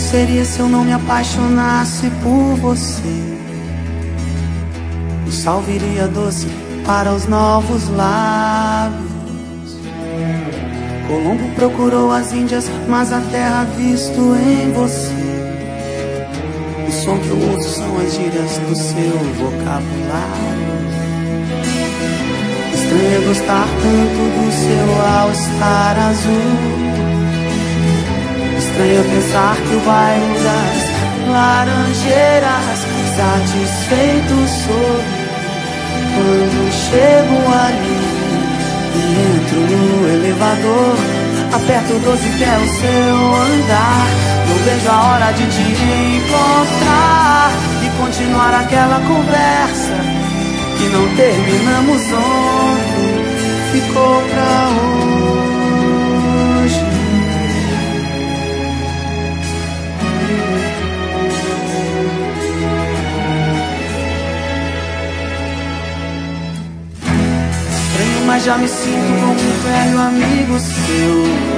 seria se eu não me apaixonasse por você? O sal viria doce para os novos lábios. Colombo procurou as Índias, mas a terra visto em você. O som que eu uso são as gírias do seu vocabulário. Estranho é gostar tanto do seu all-star azul. Estranho é pensar que o bairro das laranjeiras satisfeito sou quando chego ali e entro no elevador. Aperto o 12 que é o seu andar. Não vejo a hora de te encontrar e continuar aquela conversa que não terminamos ontem, ficou pra hoje. Estranho, mas já me sinto como um velho amigo seu.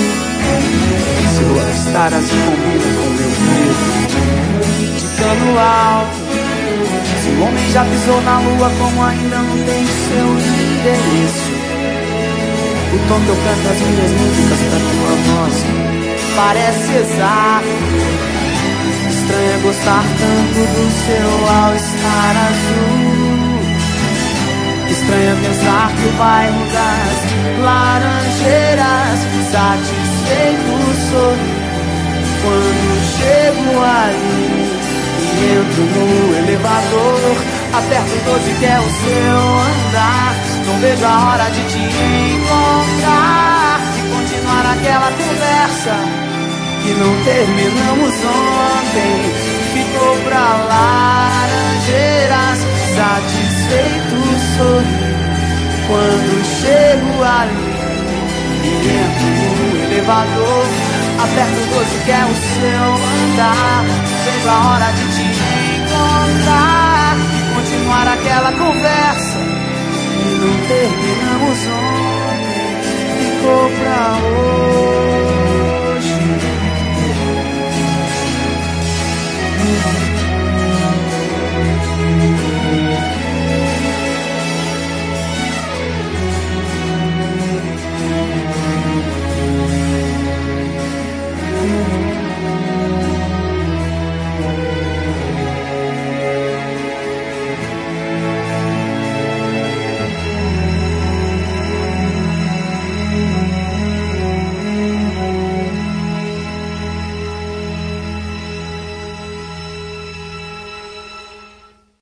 Seu estar assim combina com meu medo de cano alto. Se o homem já pisou na lua, como ainda não tem seu endereço? O tom que eu canto as minhas músicas pra tua voz parece exato. Estranho é gostar tanto do seu all-star azul. Estranho é pensar que o bairro das laranjeiras satisfeito sou quando chego ali e entro no elevador. Aperto o 12 que é o seu andar. Não vejo a hora de te encontrar e continuar aquela conversa que não terminamos ontem, ficou pra laranjeiras. Satisfeito sou quando chego ali e entro no elevador. Aperto o 12 que é o seu andar. Vejo a hora de te encontrar e continuar aquela conversa que não terminamos ontem, ficou pra hoje.